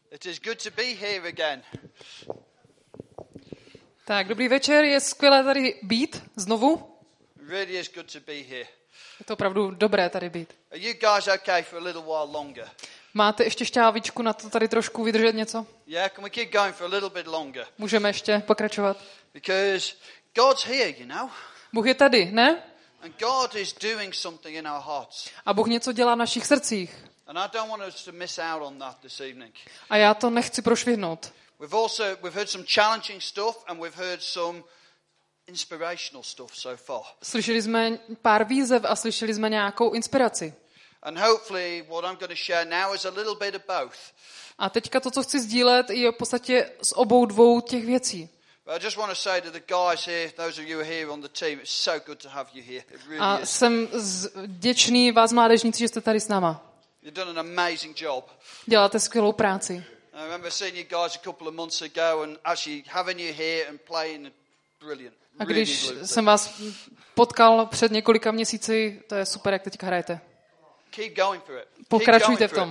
It is good to be here again. Tak, dobrý večer, je skvělé tady být znovu. It really is good to be here. Je to opravdu dobré tady být. Are you guys okay for a little while longer? Máte ještě šťávičku na to tady trošku vydržet něco? Yeah, can we keep going for a little bit longer? Můžeme ještě pokračovat. Because God's here, you know. Bůh je tady, ne? And God is doing something in our hearts. A Bůh něco dělá v našich srdcích. And I don't want us to miss out on that this evening. A já to nechci prošvihnout. We've heard some challenging stuff and we've heard some inspirational stuff so far. Slyšeli jsme pár výzev a slyšeli jsme nějakou inspiraci. And hopefully what I'm going to share now is a little bit of both. A teďka to, co chci sdílet, je v podstatě z obou dvou těch věcí. But I just want to say to the guys here, those of you who are here on the team, it's so good to have you here. It really A is. jsem vděčný vás mládežníci, že jste tady s náma. You've done an amazing job. Děláte skvělou práci. I remember seeing you guys a couple of months ago and actually having you here and playing brilliant. A když jsem vás potkal před několika měsíci, to je super, jak teďka hrajete. Keep going for it. Pokračujte v tom.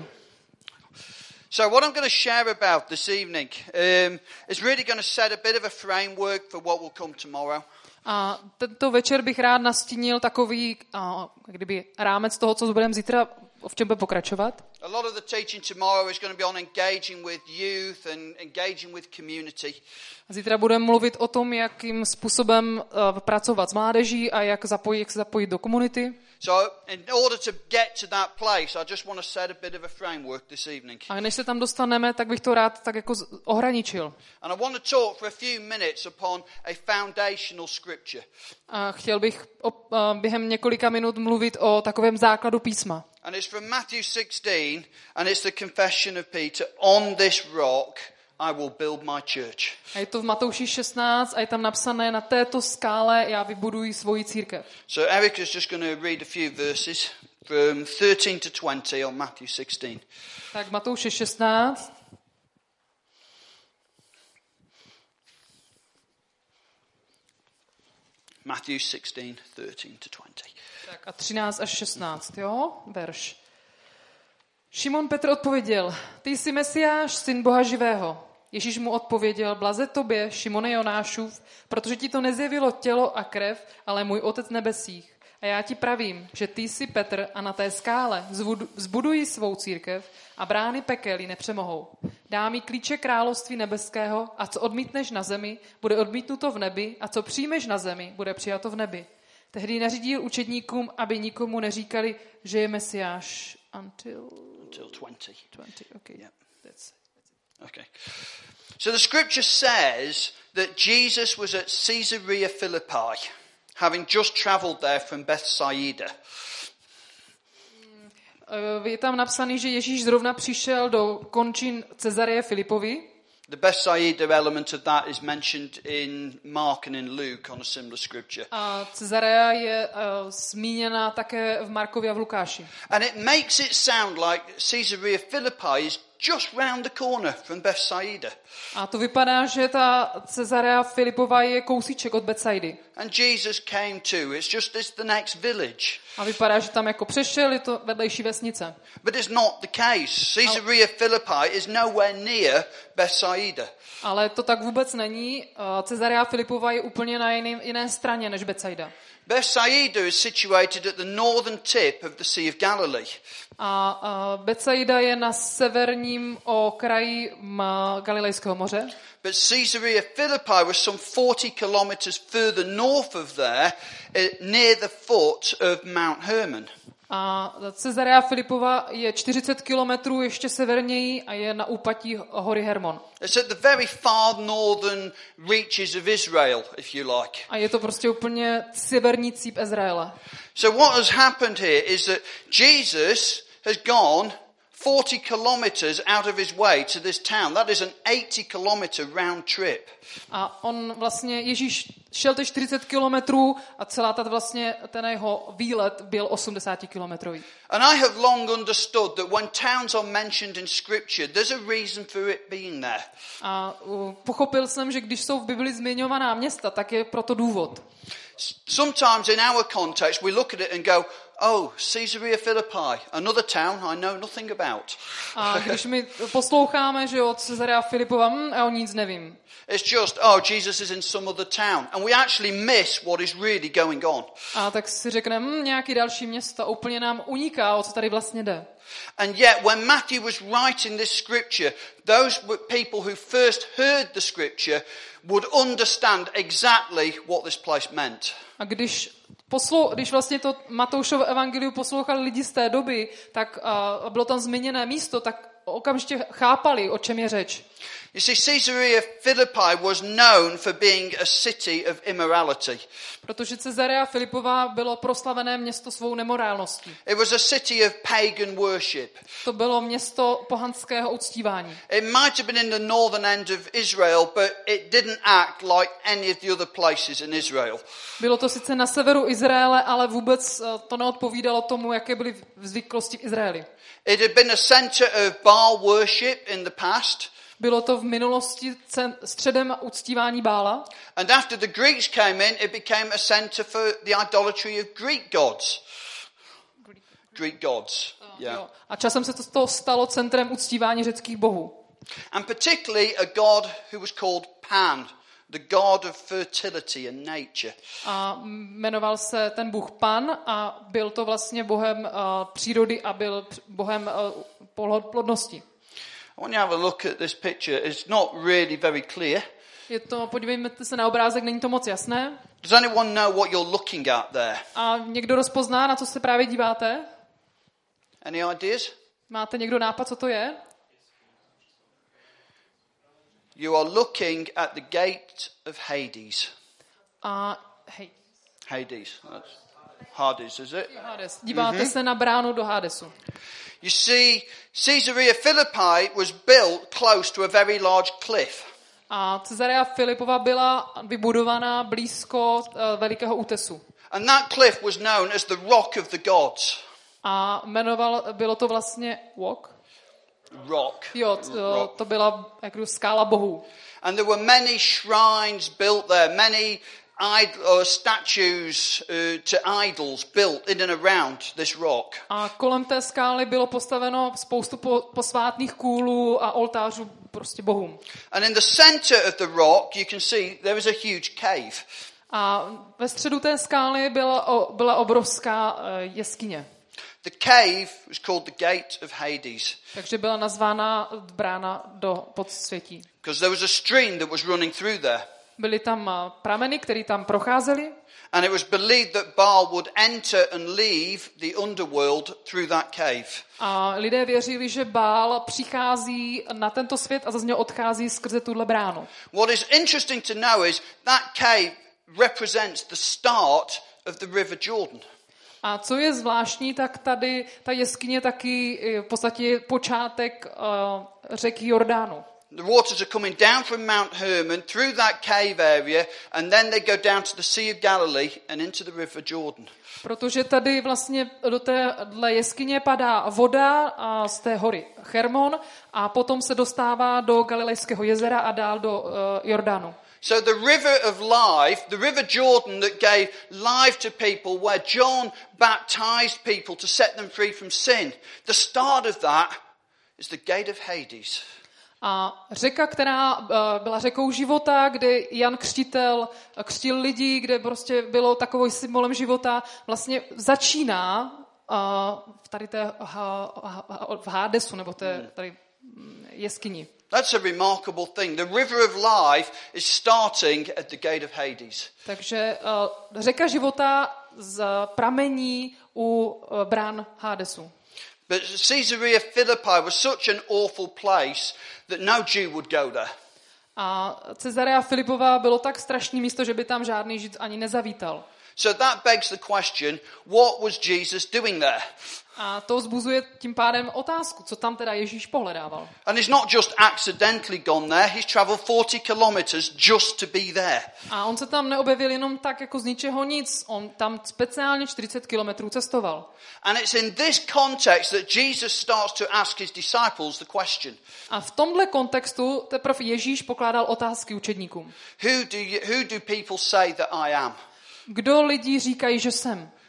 So what I'm going to share about this evening is really going to set a bit of a framework for what will come tomorrow. A tento večer bych rád nastínil takový kdyby rámec toho, co budeme zítra, v čem bude pokračovat. A lot of the teaching tomorrow is going to be on engaging with youth and engaging with community. Zítra budeme mluvit o tom, jakým způsobem pracovat s mládeží a jak se zapojit do komunity. So in order to get to that place, I just want to set a bit of a framework this evening. A než se tam dostaneme, tak bych to rád tak jako ohraničil. And I want to talk for a few minutes upon a foundational scripture. A chtěl bych během několika minut mluvit o takovém základu písma. And it's from Matthew 16 and it's the confession of Peter, on this rock I will build my church. A je to v Matouši 16 a je tam napsané, na této skále já vybuduji svoji církev. So Eric is just going to read a few verses from 13 to 20 on Matthew 16. Tak Matouši 16. Matthew 16, 13 to 20. Tak a 13 až 16, jo? Verš. Šimon Petr odpověděl, ty jsi Mesiáš, syn Boha živého. Ježíš mu odpověděl, blaze tobě, Šimone Jonášův, protože ti to nezjevilo tělo a krev, ale můj Otec nebesích. A já ti pravím, že ty jsi Petr a na té skále zbuduji svou církev a brány pekel ji nepřemohou. Dám jí klíče království nebeského a co odmítneš na zemi, bude odmítnuto v nebi a co přijmeš na zemi, bude přijato v nebi. Tehdy nařídil učedníkům, aby nikomu neříkali, že je Mesiáš until 20. 20, okay. Yeah. That's Okay. So the scripture says that Jesus was at Caesarea Philippi, having just traveled there from Bethsaida. Je tam napsaný, že Ježíš zrovna přišel do končin Cezareje Filipovi. The Bethsaida element of that is mentioned in Mark and in Luke on a similar scripture. A Cezareja je zmíněna také v Markově a v Lukáši. And it makes it sound like Caesarea Philippi is just round the corner from Bethsaida. A to vypadá, že ta Cezareja Filipova je kousíček od Bethsaidy. And Jesus came to. It's the next village. A vypadá, že tam jako přešel, je to vedlejší vesnice. But it's not the case. Caesarea Philippi is nowhere near Bethsaida. Ale to tak vůbec není. Cezareja Filipova je úplně na jiné straně než Bethsaida. Bethsaida is situated at the northern tip of the Sea of Galilee. A Bethsaida je na severním okraji Galilejského moře. But Caesarea Philippi was some 40 kilometers further north of there, near the foot of Mount Hermon. A Cezareja Filipova je 40 kilometrů ještě severněji a je na úpatí hory Hermon. It's at the very far northern reaches of Israel, if you like. A je to prostě úplně severní cíp Izraele. So what has happened here is that Jesus has gone 40 kilometers out of his way to this town. That is an 80 kilometer round trip. A on vlastně, Ježíš šel těch 40 kilometrů a celá ten jeho výlet byl 80 kilometrový. And I have long understood that when towns are mentioned in scripture, there's a reason for it being there. A pochopil jsem, že když jsou v Bibli zmiňovaná města, tak je proto důvod. Sometimes in our context we look at it and go, Oh, Caesarea Philippi, another town I know nothing about. A když my posloucháme, že od Cezarea Filipova, já o nic nevím. It's just, oh, Jesus is in some other town. And we actually miss what is really going on. A tak si řekneme, nějaký další město, úplně nám uniká, o co tady vlastně jde. And yet, when Matthew was writing this scripture, those people who first heard the scripture would understand exactly what this place meant. A když vlastně to Matoušovo evangelium poslouchali lidi z té doby, tak bylo tam zmíněné místo, tak okamžitě chápali, o čem je řeč. You see, Caesarea Philippi was known for being a city of immorality. Protože Cezarea Filipova bylo proslavené město svou nemorálností. It was a city of pagan worship. To bylo město pohanského uctívání. It might have been in the northern end of Israel, but it didn't act like any of the other places in Israel. Bylo to sice na severu Izraele, ale vůbec to neodpovídalo tomu, jaké byly zvyklosti v Izraeli. It had been a center of Baal worship in the past. Bylo to v minulosti středem uctívání Bála. And after the Greeks came in, it became a center for the idolatry of Greek gods. Greek gods. Yeah. A časem se to stalo centrem uctívání řeckých bohů. And particularly a god who was called Pan, the god of fertility and nature. A jmenoval se ten bůh Pan a byl to vlastně bohem přírody a byl bohem plodnosti. I want you to have a look at this picture. It's not really very clear. Podívejme se na obrázek, není to moc jasné. Does anyone know what you're looking at there? A někdo rozpozná, na co se právě díváte? Any ideas? Máte někdo nápad, co to je? You are looking at the gate of Hades. Hades. That's Hades, is it? Hades. Díváte se na bránu do Hadesu. You see, Caesarea Philippi was built close to a very large cliff. A Cezarea Filipova byla vybudovaná blízko velikého útesu. And that cliff was known as the Rock of the Gods. A bylo to vlastně Rock. Jo, to byla jako skála bohů. And there were many shrines built there, many statues to idols built in and around this rock. A kolem té skály bylo postaveno spoustu posvátných kůlů a oltářů prostě bohům. And in the center of the rock you can see there is a huge cave. A ve středu té skály byla obrovská jeskyně. The cave was called the Gate of Hades. Takže byla nazvána brána do podsvětí. Because there was a stream that was running through there. Byly tam prameny, které tam procházely. And it was believed that Baal would enter and leave the underworld through that cave. A lidé věřili, že Baal přichází na tento svět a z něho odchází skrze tuhle bránu. What is interesting to know is that cave represents the start of the River Jordan. A co je zvláštní, tak tady ta jeskyně taky v podstatě počátek řeky Jordánu. The waters are coming down from Mount Hermon through that cave area and then they go down to the Sea of Galilee and into the River Jordan. Protože tady vlastně do téhle jeskyně padá voda z té hory Hermon a potom se dostává do Galilejského jezera a dál do Jordánu. So the river of life, the River Jordan that gave life to people, where John baptized people to set them free from sin, the start of that is the Gate of Hades. A řeka, která byla řekou života, kde Jan Křtitel křtil lidi, kde prostě bylo takovým symbolem života, vlastně začíná tady v Hadesu, nebo tady jeskyni. That's a remarkable thing. The river of life is starting at the Gate of Hades. Takže řeka života pramení u brán Hadesu. But Caesarea Philippi was such an awful place that no Jew would go there. A Cezarea Filipova bylo tak strašné místo, že by tam žádný Žid ani nezavítal. So that begs the question, what was Jesus doing there? A to vzbuzuje tím pádem otázku, co tam teda Ježíš pohledával. And he's not just accidentally gone there, he's traveled 40 kilometers just to be there. A on se tam neobjevil jenom tak jako z ničeho nic, on tam speciálně 40 kilometrů cestoval. And it's in this context that Jesus starts to ask his disciples the question. A v tomhle kontextu teprve Ježíš pokládal otázky učedníkům. Who do people say that I am? Kdo lidi říkají, že jsem?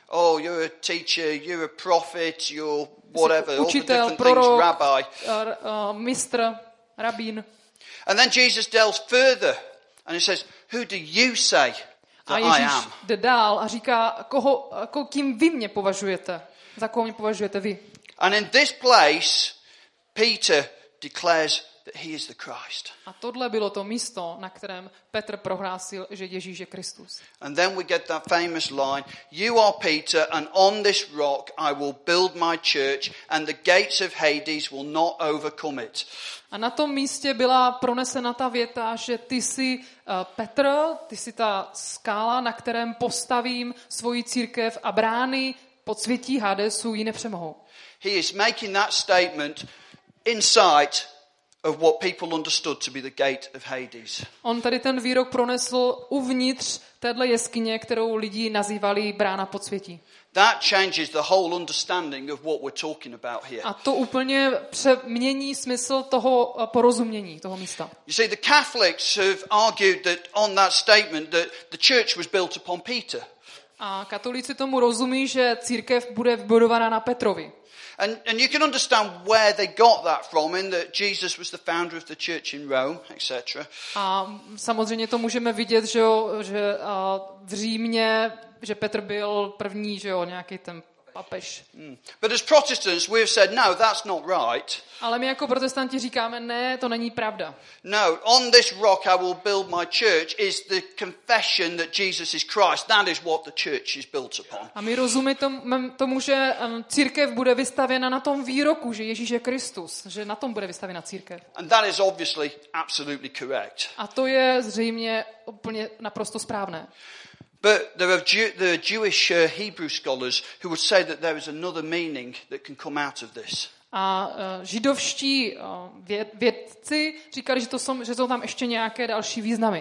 oh, you're a teacher, you're a prophet, you're whatever, all the učitel, different things, prorok, rabbi. mistr, rabín. And then Jesus delves further and he says, who do you say A that I Ježíš am? jde dál a říká, kým vy mě považujete? Za koho mě považujete vy? And in this place, Peter declares that he is the Christ. A tohle bylo to místo, na kterém Petr prohlásil, že Ježíš je Kristus. And then we get that famous line, you are Peter, and on this rock I will build my church, and the gates of Hades will not overcome it. A na tom místě byla pronesena ta věta, že ty jsi Petr, ty jsi ta skála, na kterém postavím svoji církev a brány podsvětí Hadesu ji nepřemohou. He is making that statement inside of what people understood to be the gate of Hades. On tady ten výrok pronesl uvnitř téhle jeskyně, kterou lidi nazývali brána podsvětí. That changes the whole understanding of what we're talking about here. A to úplně přemění smysl toho porozumění, toho místa. You see, the Catholics have argued that on that statement that the church was built upon Peter. A katolíci tomu rozumí, že církev bude vybudovaná na Petrovi. And you can understand where they got that from, in that Jesus was the founder of the church in Rome, etc. A samozřejmě to můžeme vidět, že v Římě, že Petr byl první, že jo, nějaký ten papež. But as Protestants, we have said, no, that's not right. Ale my jako protestanti říkáme, ne, to není pravda. No, on this rock I will build my church is the confession that Jesus is Christ. That is what the church is built upon. A my rozumíme tomu, že církev bude vystavěna na tom výroku, že Ježíš je Kristus, že na tom bude vystavěna církev. And that is obviously absolutely correct. A to je zřejmě úplně naprosto správné. But there are the Jewish Hebrew scholars who would say that there is another meaning that can come out of this. A židovští vědci říkali, že jsou tam ještě nějaké další významy.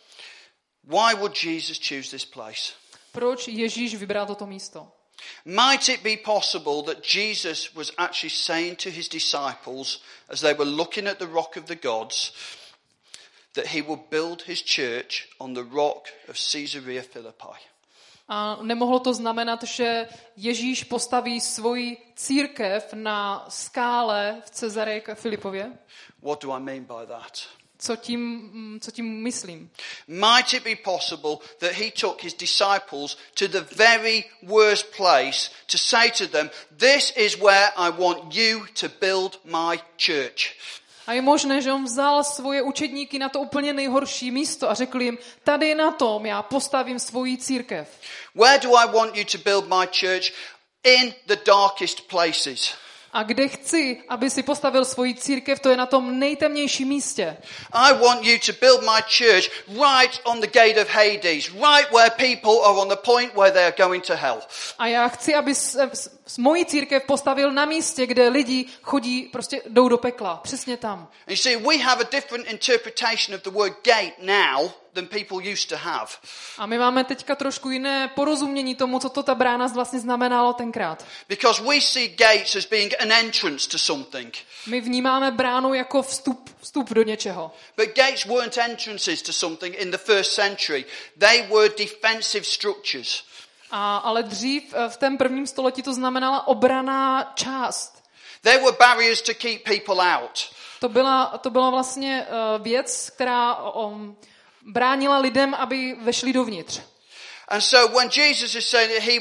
Why would Jesus choose this place? Proč Ježíš vybral toto místo? Might it be possible that Jesus was actually saying to his disciples as they were looking at the rock of the gods that he would build his church on the rock of Caesarea Philippi? A nemohlo to znamenat, že Ježíš postaví svoji církev na skále v Cezareji Filipově? What do I mean by that? Co tím myslím? Might it be possible that he took his disciples to the very worst place to say to them, this is where I want you to build my church? A je možné, že on vzal svoje učedníky na to úplně nejhorší místo a řekl jim, tady na tom já postavím svoji církev. Where do I want you to build my church? In the darkest places. A kde chci, aby si postavil svoji církev, to je na tom nejtemnějším místě. I want you to build my church right on the gate of Hades, right where people are on the point where they are going to hell. A já chci, aby moji církev postavil na místě, kde lidi jdou do pekla. Přesně tam. And you see, we have a different interpretation of the word gate now than people used to have. A my máme teďka trošku jiné porozumění tomu, co to ta brána vlastně znamenalo tenkrát. Because we see gates as being an entrance to something. My vnímáme bránu jako vstup do něčeho. But gates weren't entrances to something in the first century. They were defensive structures. Ale dřív v tom prvním století to znamenala obranná část. They were barriers to keep people out. To byla vlastně věc, která bránila lidem, aby vešli dovnitř. And so when Jesus is saying that I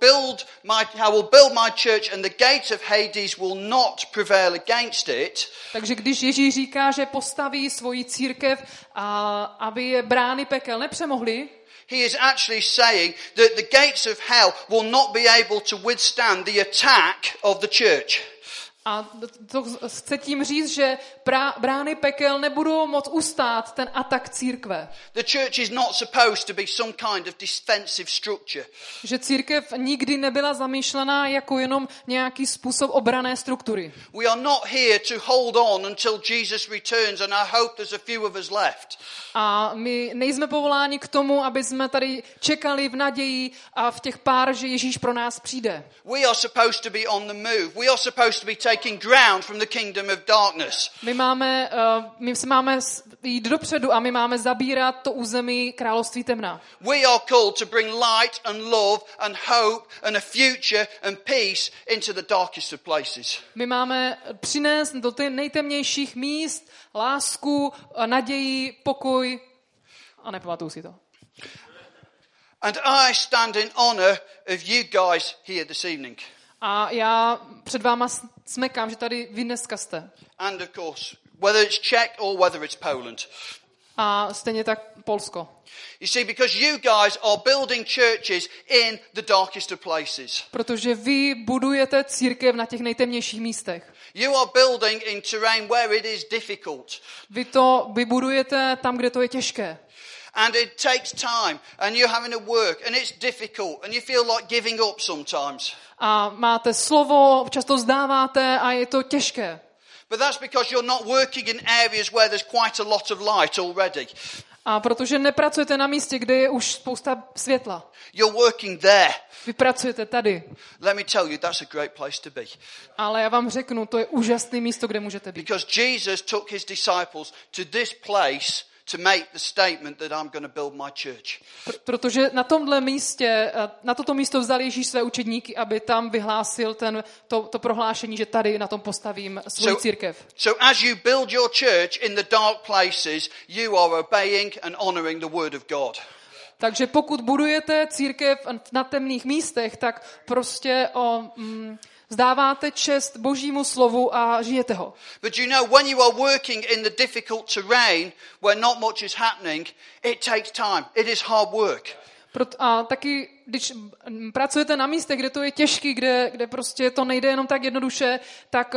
will build my church and the gates of Hades will not prevail against it. Takže když Ježíš říká, že postaví svoji církev, aby je brány pekel nepřemohly, he is actually saying that the gates of hell will not be able to withstand the attack of the church. A to chce tím říct, že brány pekel nebudou moct ustát ten atak církve. The church is not supposed to be some kind of defensive structure. Že církev nikdy nebyla zamýšlená jako jenom nějaký způsob obranné struktury. We are not here to hold on until Jesus returns, and I hope there's a few of us left. A my nejsme povoláni k tomu, aby jsme tady čekali v naději a v těch pár, že Ježíš pro nás přijde. We are supposed to be on the move. We are supposed to be taking ground from the kingdom of darkness. My se máme jít dopředu a my máme zabírat to území království temna. We are called to bring light and love and hope and a future and peace into the darkest of places. My máme přinést do těch nejtemnějších míst lásku, naději, pokoj a nepamatuju si to. And I stand in honor of you guys here this evening. A já před váma smekám, že tady vy dneska jste. And of course, whether it's Czech or whether it's Poland. A stejně tak Polsko. You see, because you guys are building churches in the darkest of places. Protože vy budujete církev na těch nejtemnějších místech. You are building in terrain where it is difficult. Vy budujete tam, kde to je těžké. And it takes time, and you're having to work, and it's difficult, and you feel like giving up sometimes. A máte slovo, občas to vzdáváte a je to těžké. But that's because you're not working in areas where there's quite a lot of light already. A protože nepracujete na místě, kde je už spousta světla. You're working there. Vy pracujete tady. Let me tell you, that's a great place to be. Ale já vám řeknu, to je úžasné místo, kde můžete být. Because Jesus took his disciples to this place to make the statement that I'm going to build my church. Protože na tomhle místě, na toto místo vzal Ježíš své učedníky, aby tam vyhlásil to prohlášení, že tady na tom postavím svou církev. So as you build your church in the dark places, you are obeying and honoring the word of God. Takže pokud budujete církev na temných místech, tak prostě vzdáváte čest Božímu slovu a žijete ho. But you know, when you are working in the difficult terrain where not much is happening, it takes time. It is hard work. A taky, když pracujete na místech, kde to je těžký, kde prostě to nejde jenom tak jednoduše, tak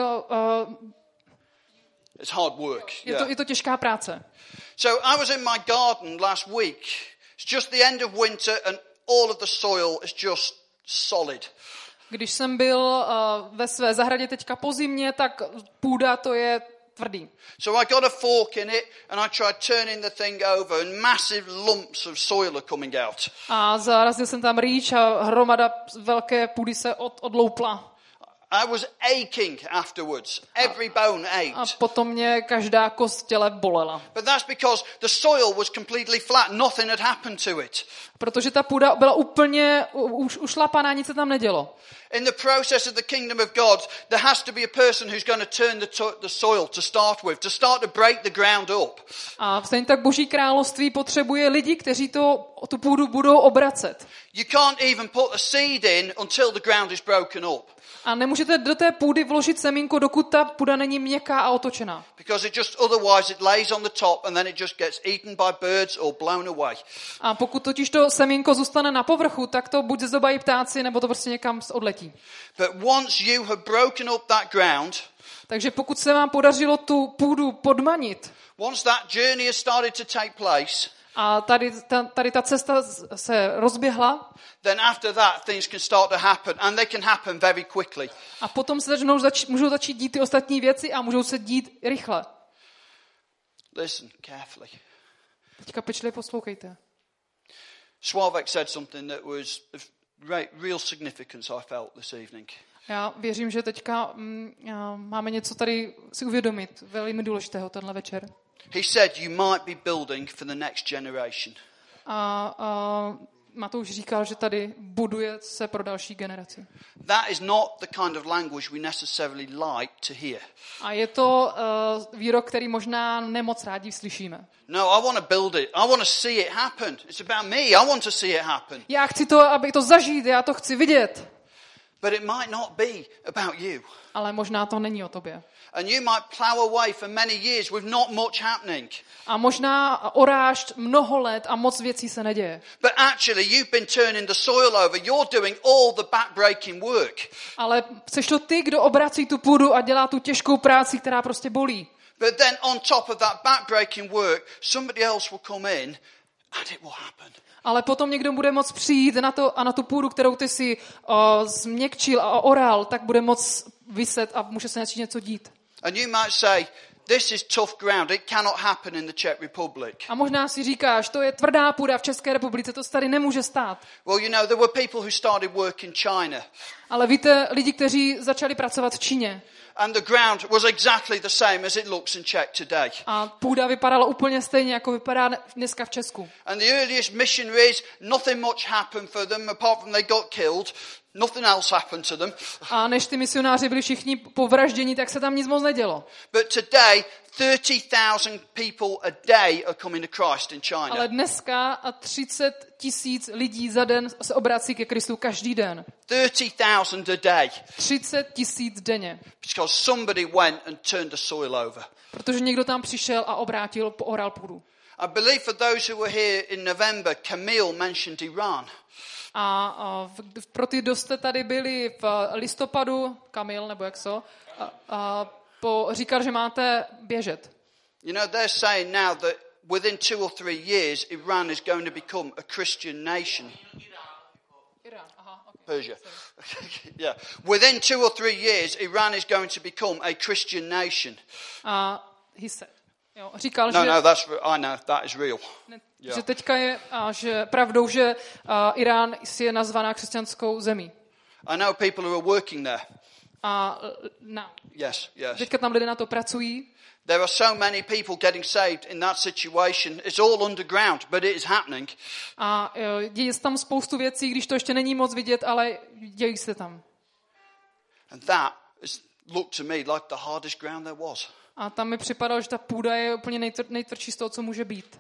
it's hard work. Je to těžká práce. So I was in my garden last week. It's just the end of winter and all of the soil is just solid. Když jsem byl ve své zahradě teďka po zimě, tak půda to je tvrdý. So I got a fork in it and I tried turning the thing over and massive lumps of soil are coming out. A zarazil jsem tam rýč a hromada velké půdy se odloupla. I was aching afterwards. Every bone ached. A potom mě každá kost v těle bolela. But that's because the soil was completely flat. Nothing had happened to it. Protože ta půda byla úplně ušlapaná, nic se tam nedělo. In the process of the kingdom of God, there has to be a person who's going to turn the soil to start with, to start to break the ground up. A stejně tak Boží království potřebuje lidi, kteří tu půdu budou obracet. You can't even put a seed in until the ground is broken up. A nemůžete do té půdy vložit semínko, dokud ta půda není měkká a otočená. Because otherwise it lays on the top and then it just gets eaten by birds or blown away. A pokud totiž to semínko zůstane na povrchu, tak to buď zezobají ptáci, nebo to prostě někam odletí. But once you have broken up that ground, takže pokud se vám podařilo tu půdu podmanit, once that journey has started to take place, a tady ta cesta se rozběhla, then after that things can start to happen and they can happen very quickly. A potom se můžou začít dít ty ostatní věci a můžou se dít rychle. Listen carefully. Teďka pečlivě poslouchejte. Slavek said something that was of real significance I felt this evening. Já věřím, že teďka máme něco tady si uvědomit, velmi důležitého tenhle večer. He said you might be building for the next generation. A Matouš říkal, že tady buduje se pro další generaci. That is not the kind of language we necessarily like to hear. A je to výrok, který možná nemoc rádi slyšíme. No, I want to build it. I want to see it happen. It's about me. I want to see it happen. Já chci to, aby to zažít, já to chci vidět. But it might not be about you. Ale možná to není o tobě. And you might plow away for many years with not much happening. A možná oráš mnoho let a moc věcí se neděje. But actually you've been turning the soil over. You're doing all the backbreaking work. Ale seš to ty, kdo obrací tu půdu a dělá tu těžkou práci, která prostě bolí. But then on top of that backbreaking work, somebody else will come in and it will happen. Ale potom někdo bude moct přijít na tu půdu, kterou ty si změkčil a oral, tak bude moct vyset a může se něco dít. And you might say, this is tough ground. It cannot happen in the Czech Republic. A možná si říkáš, to je tvrdá půda v České republice, to tady nemůže stát. Well, you know, there were people who started work in China. Ale víte, lidi, kteří začali pracovat v Číně. And the ground was exactly the same as it looks in Czech today. A půda vypadala úplně stejně, jako vypadá dneska v Česku. And the earliest missionaries, nothing much happened for them apart from they got killed. Nothing else happened to them. A než ty misionáři byli všichni povražděni, tak se tam nic moc nedělo. But today, 30,000 people a day are coming to Christ in China. Ale dneska 30 000 lidí za den se obrací ke Kristu každý den. 30,000 a day. 30 000 denně. Because somebody went and turned the soil over. Protože někdo tam přišel a pooral půdu. I believe for those who were here in November, Camille mentioned Iran. A pro ty, kdo jste tady byli v listopadu, Kamil, nebo jak so, říkal, že máte běžet. You know, they're saying now that within 2 or 3 years, Iran is going to become a Christian nation. Irán, aha, okay. Persia. Yeah. Within 2 or 3 years, Iran is going to become a Christian nation. He said. Jo, říkal, No, že, no, I know, that is real. že teďka je že pravdou, že Irán je nazvaná křesťanskou zemí. I know people who are working there. Yes. Teďka tam lidé na to pracují. There are so many people getting saved in that situation. It's all underground, but it is happening. A děje se tam spoustu věcí, když to ještě není moc vidět, ale dějí se tam. And that looked to me like the hardest ground there was. A tam mi připadalo, že ta půda je úplně nejtvrdší z toho, co může být.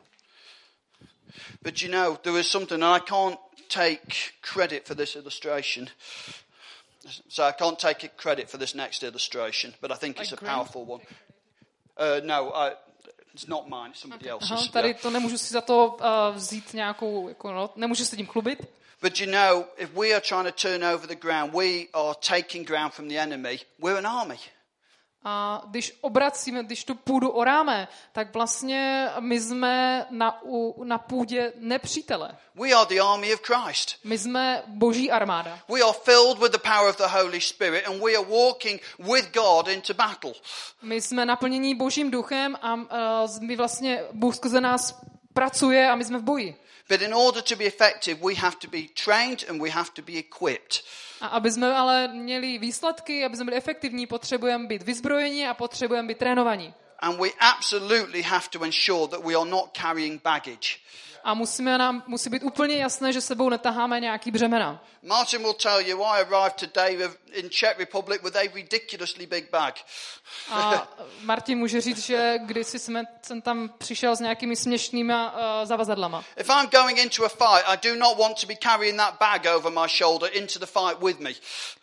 But you know, there is something, and I can't take credit for this illustration. So I can't take credit for this next illustration, but I think it's a powerful one. No, it's not mine, it's somebody else's. Aha, tady to nemůžu si za to vzít nějakou, nemůžu se tím chlubit. But you know, if we are trying to turn over the ground, we are taking ground from the enemy. We're an army. A když tu půdu oráme, tak vlastně my jsme na půdě nepřítele. We are the army of Christ. My jsme boží armáda. We are filled with the power of the Holy Spirit and we are walking with God into battle. My jsme naplnění božím duchem a my vlastně Bůh skrze nás pracuje a my jsme v boji. But in order to be effective, we have to be trained and we have to be equipped. A aby jsme ale měli výsledky, aby jsme byli efektivní, potřebujeme být vyzbrojeni a potřebujeme být trénovaní. And we absolutely have to ensure that we are not carrying baggage. A musí být úplně jasné, že sebou netaháme nějaký břemena. Martin will tell you, I arrived today in Czech Republic with a ridiculously big bag. A Martin může říct, že kdysi jsem tam přišel s nějakými směšnýma zavazadlama. If I'm going into a fight, I do not want to be carrying that bag over my shoulder into the fight with me.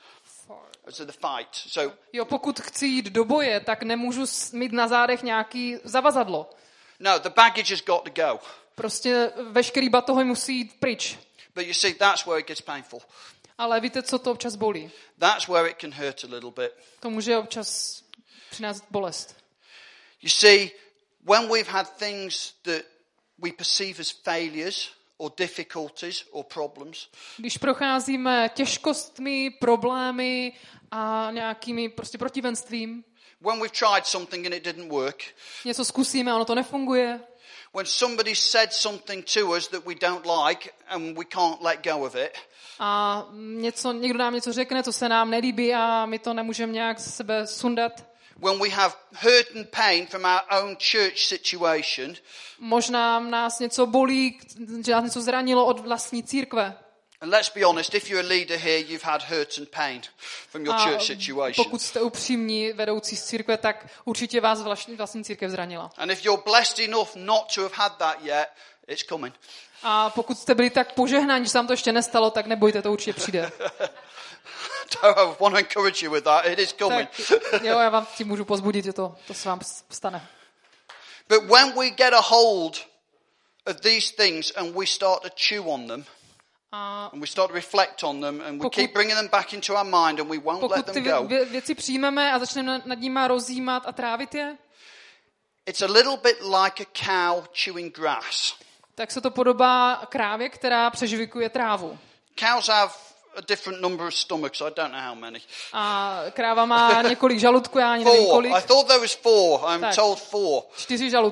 So the fight. So pokud chci jít do boje, tak nemůžu mít na zádech nějaký zavazadlo. No, the baggage has got to go. Prostě veškerý batohy musí jít pryč. But you see, that's where it gets painful. Ale víte, co to občas bolí? That's where it can hurt a little bit. To může občas přinést bolest. You see, when we've had things that we perceive as failures or difficulties or problems, když procházíme těžkostmi, problémy a nějakými prostě protivenstvím, when we've tried something and it didn't work, něco zkusíme a ono to nefunguje, when somebody said something to us that we don't like and we can't let go of it, a někdo nám něco řekne, co se nám nelíbí a my to nemůžeme nějak z sebe sundat, when we have hurt and pain from our own church situation, možná nás něco bolí, že nás něco zranilo od vlastní církve. and let's be honest, if you're a leader here, you've had hurt and pain from your church situation. Pokud jste upřímní vedoucí z církve, tak určitě vás vlastní církev zranila. And if you're blessed enough not to have had that yet, it's coming. A pokud jste byli tak požehnaní, že se vám to ještě nestalo, tak nebojte, to určitě přijde. I want to encourage you with that. It is coming. Tak, jo, já vám tím můžu pozbudit, že to se vám stane. But when we get a hold of these things and we start to chew on them, and we start to reflect on them, and we keep bringing them back into our mind, and we won't let them go. Pokud ty věci přijmeme a začneme nad nimi rozjímat a trávit je, it's a little bit like a cow chewing grass. tak se to podobá krávě, která přežvikuje trávu. Cows have a different number of stomachs. I don't know how many. A kráva má několik žaludků, já ani nevím kolik. I thought there was 4. I'm told 4. 4 žaludky.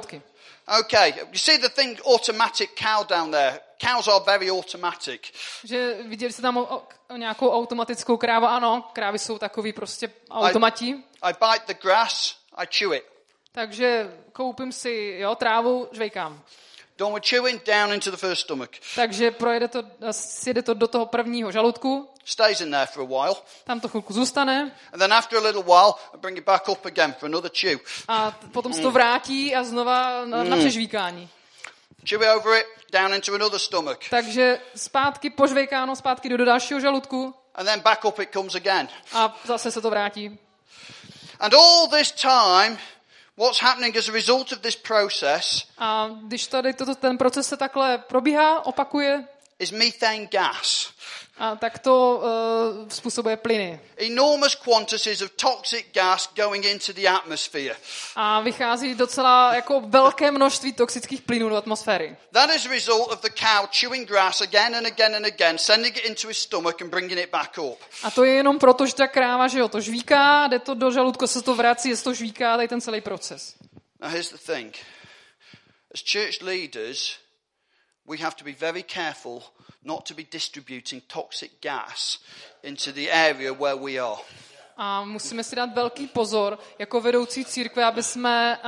Okay, you see the thing automatic cow down there. Cows are very automatic. Že viděli jste tam o nějakou automatickou krávu? Ano, krávy jsou takový prostě automati. I bite the grass, I chew it. Takže koupím si trávu, žvejkám. Done with chewing, down into the first stomach. Takže sjede to do toho prvního žaludku. Stays in there for a while. Tam to chvilku zůstane. And then after a little while, I bring it back up again for another chew. A potom se to vrátí a znova na přežvíkání. Chew it over it, down into another stomach. Takže zpátky požvejkáno, zpátky do dalšího žaludku. And then back up it comes again. A zase se to vrátí. And all this time, what's happening as a result of this process A když tady ten proces se takhle probíhá, opakuje, is methane gas. a tak to způsobuje plyny. Enormous quantities of toxic gas going into the atmosphere. A vychází docela jako velké množství toxických plynů do atmosféry. That is a result of the cow chewing grass again and again and again, sending it into his stomach and bringing it back up. A to je jenom proto, že ta kráva, že to žvíká, jde to do žaludku, se to vrací, se to žvíká, tady ten celý proces. Now here's the thing. As church leaders, we have to be very careful not to be distributing toxic gas into the area where we are. A musíme si dát velký pozor jako vedoucí církve, aby jsme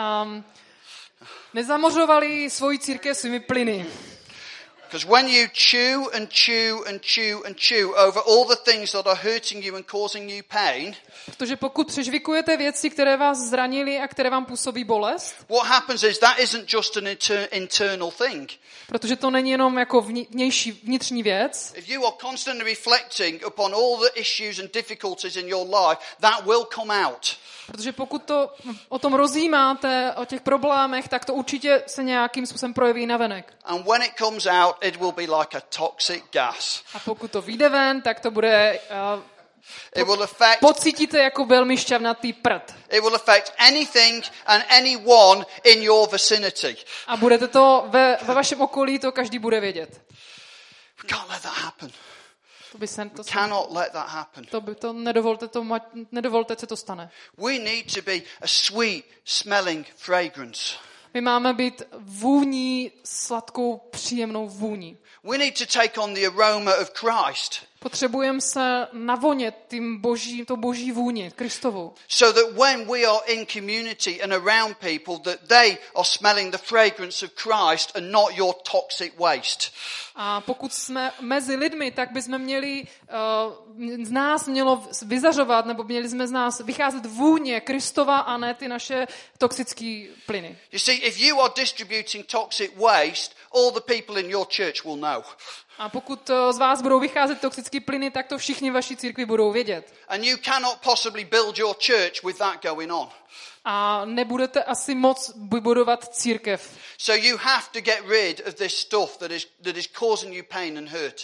nezamořovali svoji církev svými plyny. Because when you chew and chew and chew and chew over all the things that are hurting you and causing you pain, Protože pokud přežvikujete věci, které vás zranily a které vám působí bolest, what happens is that isn't just an internal thing. protože to není jenom jako vnitřní věc, If you are constantly reflecting upon all the issues and difficulties in your life, that will come out. protože pokud to o tom rozjímáte, o těch problémech, tak to určitě se nějakým způsobem projeví navenek. And when it comes out, it will be like a toxic gas. A pokud to vyjde ven, tak to bude It will affect pocítíte jako velmi šťavnatý prd. It will affect anything and anyone in your vicinity. A budete to ve vašem okolí, to každý bude vědět. We can't let that happen. Cannot let that happen. Nedovolte, se to stane. We need to be a sweet smelling fragrance. My máme být vůní, sladkou, příjemnou vůní. We need to take on the aroma of Christ. Potřebujeme se navonět tou boží vůni, Kristovou. So that when we are in community and around people, that they are smelling the fragrance of Christ and not your toxic waste. A pokud jsme mezi lidmi, tak bychom měli, z nás mělo vyzařovat, nebo měli jsme z nás vycházet vůně Kristova a ne ty naše toxické plyny. You see, if you are distributing toxic waste, all the people in your church will know. A pokud z vás budou vycházet toxické plyny, tak to všichni vaši církvi budou vědět. And you cannot possibly build your church with that going on. A nebudete asi moc budovat církev. So you have to get rid of this stuff that is causing you pain and hurt.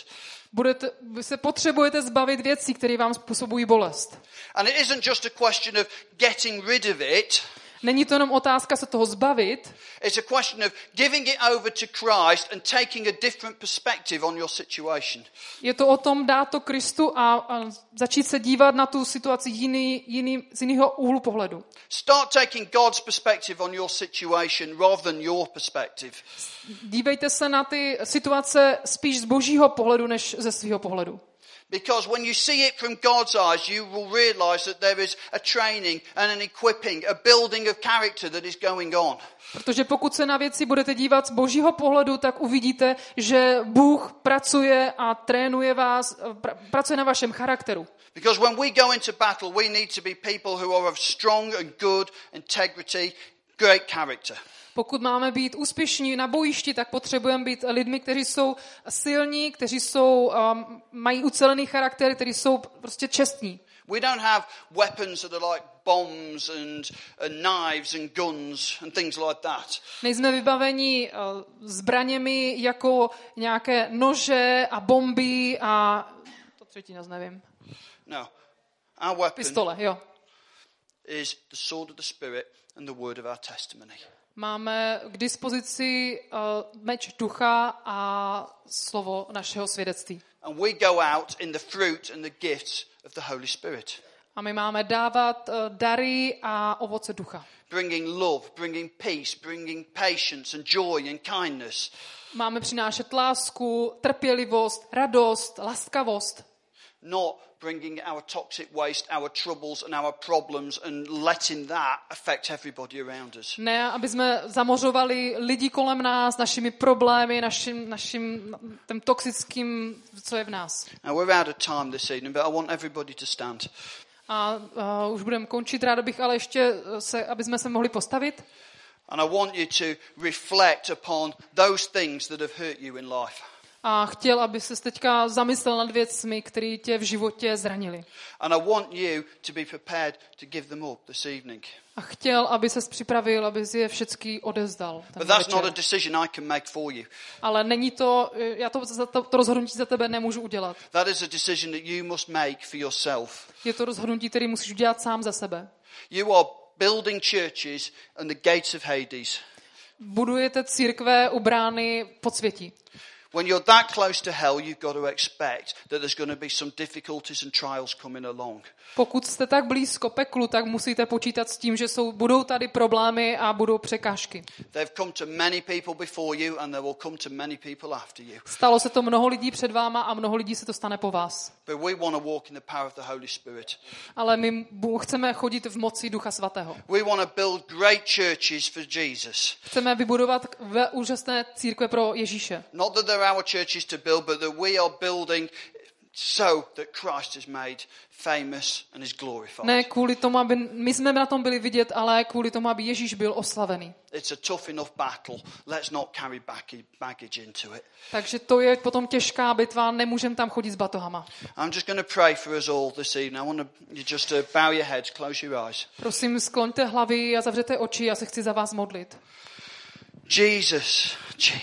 Vy se potřebujete zbavit věcí, které vám způsobují bolest. And it isn't just a question of getting rid of it. Není to jenom otázka se toho zbavit. It's a question of giving it over to Christ and taking a different perspective on your situation. Je to o tom dát to Kristu a začít se dívat na tu situaci z jiného úhlu pohledu. Start taking God's perspective on your situation rather than your perspective. Dívejte se na ty situace spíš z božího pohledu než ze svého pohledu. Because when you see it from God's eyes, you will realize that there is a training and an equipping, a building of character that is going on. Protože pokud se na věci budete dívat z božího pohledu, tak uvidíte, že Bůh pracuje a trénuje vás, pracuje na vašem charakteru. Because when we go into battle, we need to be people who are of strong and good integrity, great character. Pokud máme být úspěšní na bojišti, tak potřebujeme být lidmi, kteří jsou silní, kteří mají ucelený charakter, kteří jsou prostě čestní. We don't have weapons that are like bombs and knives and guns and things like that. Nejsme vybaveni zbraněmi jako nějaké nože a bomby a to třetí nevím. No. Our weapon pistole, jo. Is the sword of the Spirit and the word of our testimony. Máme k dispozici meč ducha a slovo našeho svědectví. And we go out in the fruit and the gifts of the Holy Spirit. A my máme dávat dary a ovoce ducha. Bringing love, bringing peace, bringing patience and joy and kindness. Máme přinášet lásku, trpělivost, radost, laskavost. Not bringing our toxic waste, our troubles and our problems and letting that affect everybody around us. Ne, aby jsme zamořovali lidi kolem nás, našimi problémy, naším tím toxickým, co je v nás. Now we're out of time this evening, but I want everybody to stand. A už budeme končit, ráda bych ale ještě, aby jsme se mohli postavit. And I want you to reflect upon those things that have hurt you in life. A chtěl, aby ses teďka zamyslel nad věcmi, které tě v životě zranily. And I want you to be prepared to give them up this evening. A chtěl, aby ses připravil, aby si je všechny odevzdal. But that's not a decision I can make for you. Ale není to, já to rozhodnutí za tebe nemůžu udělat. That is a decision that you must make for yourself. Je to rozhodnutí, které musíš udělat sám za sebe. You are building churches and the gates of Hades. Budujete církve u brány podsvětí. When you're that close to hell, you've got to expect that there's going to be some difficulties and trials coming along. Pokud jste tak blízko peklu, tak musíte počítat s tím, že budou tady problémy a budou překážky. They've come to many people before you and they will come to many people after you. Stalo se to mnoho lidí před váma a mnoho lidí se to stane po vás. But we want to walk in the power of the Holy Spirit. Ale my chceme chodit v moci Ducha Svatého. We want to build great churches for Jesus. Chceme vybudovat úžasné církve pro Ježíše. Not that they're our churches to build, but that we are building so that Christ is made famous and is glorified. Ne kvůli tomu, aby my jsme na tom byli vidět, ale kvůli tomu, aby Ježíš byl oslavený. It's a tough enough battle. Let's not carry baggage into it. Takže to je potom těžká bitva, nemůžeme tam chodit s batohama. I'm just going to pray for us all this evening. I want you just to bow your heads, close your eyes. Prosím, skloňte hlavy a zavřete oči, já se chci za vás modlit. Jesus.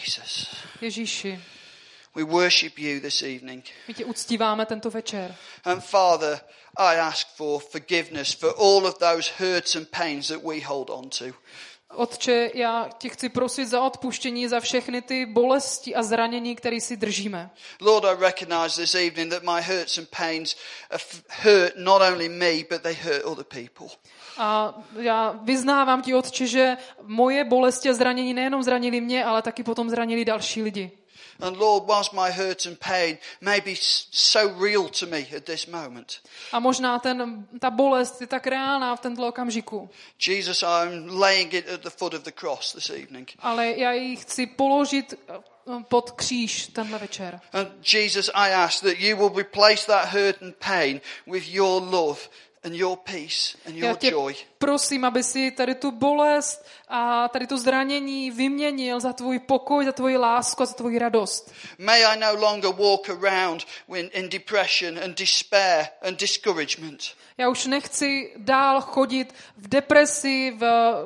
Ježíši, We worship you this evening. my tě uctíváme tento večer. And Father, I ask for forgiveness for all of those hurts and pains that we hold on to. Otče, já tě chci prosit za odpuštění za všechny ty bolesti a zranění, které si držíme. Lord, I recognize this evening that my hurts and pains hurt not only me, but they hurt other people. A já vyznávám ti, Otče, že moje bolesti a zranění nejenom zranili mě, ale taky potom zranili další lidi. And Lord, whilst my hurt and pain may be so real to me at this moment. A možná ta bolest je tak reálná v tomto okamžiku. Jesus, I'm laying it at the foot of the cross this evening. Ale já ji chci položit pod kříž tenhle večer. And Jesus, I ask that you will replace that hurt and pain with your love and your peace and your joy. Prosím, aby si tady tu bolest a tady to zranění vyměnil za tvůj pokoj, za tvoji lásku a za tvoji radost. May I no longer walk around in depression and despair and discouragement. Já už nechci dál chodit v depresi,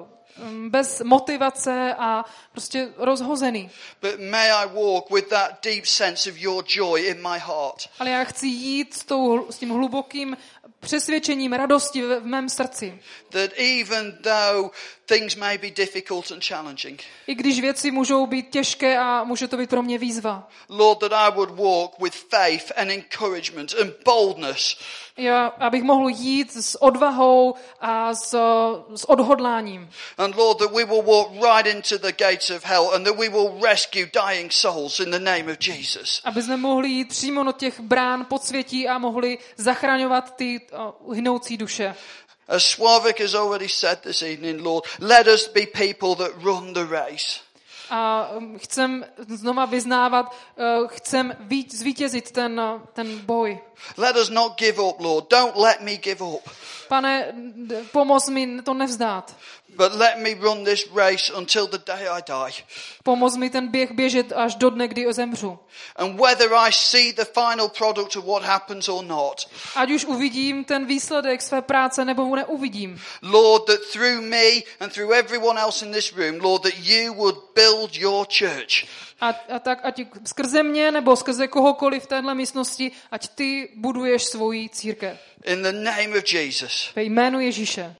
bez motivace a prostě rozhozený. But may I walk with that deep sense of your joy in my heart. Ale já chci jít s tím hlubokým přesvědčením radosti v mém srdci. That even though things may be difficult and challenging. I když věci můžou být těžké a může to být pro mě výzva. Lord, that I would walk with faith and encouragement and boldness. Já, abych mohl jít s odvahou a s odhodláním. And Lord, that we will walk right into the gates of hell and that we will rescue dying souls in the name of Jesus. Aby jsme mohli jít přímo do těch brán podsvětí a mohli zachraňovat ty hynoucí duše. As Slavik has already said this evening, Lord, let us be people that run the race. A chcem znova vyznávat, chcem zvítězit ten boj. Let us not give up, Lord. Don't let me give up. Pane, pomoz mi to nevzdát. But let me run this race until the day I die. Pomoz mi ten běh běžet až do dne, kdy zemřu. And whether I see the final product of what happens or not. Ať už uvidím ten výsledek své práce, nebo ho neuvidím. Lord, that through me and through everyone else in this room, Lord, that you would build your church. A tak ať skrze mě nebo skrze kohokoliv v téhle místnosti, ať ty buduješ svoji církev. In the name of Jesus. Ve jménu Ježíše.